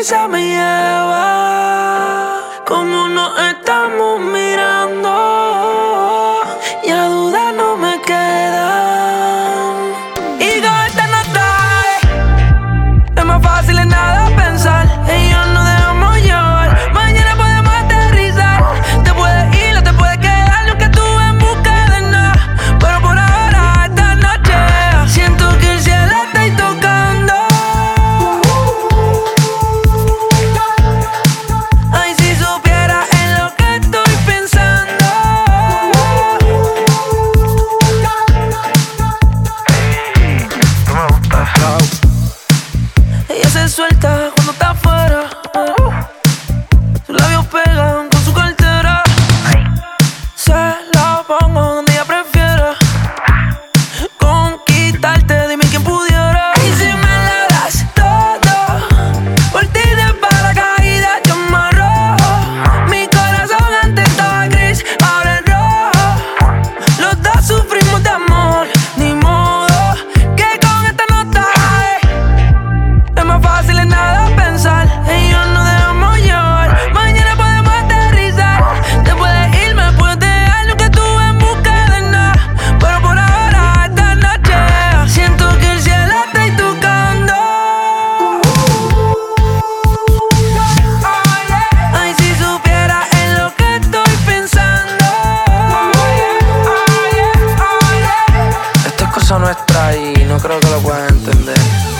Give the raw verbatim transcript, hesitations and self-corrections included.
prisa me lleva, como nos estamos mirando, ya dudas no me quedan. Y con esta nota es más fácil en nada pensar, ellos no dejamos llevar. Mañana podemos aterrizar, te puedes ir o te puedes quedar, nunca estuve en busca de nada, pero por ahora esta noche siento que el cielo está ahí tocando. Ay, si supiera en lo que estoy pensando. Tú me gustas. Ella se suelta cuando está afuera, sus labios pegan con su cartera. Se la pongo donde ella prefiera, conquistarte, dime quién pudiera. Y si me la das todo, por ti de paracaídas yo me arrojo. Mi corazón antes estaba gris, ahora es rojo. Los dos sufrimos de amor, ni modo que con esta nota es más fácil en nada pensar, ellos no dejamos llevar. Mañana podemos aterrizar, te puedes ir, me puedes dejar, nunca estuve en busca de nada, pero por ahora esta noche siento que el cielo está ahí tocando. Ay, si supiera en lo que estoy pensando. Esto es cosa nuestra y no creo que lo puedan entender.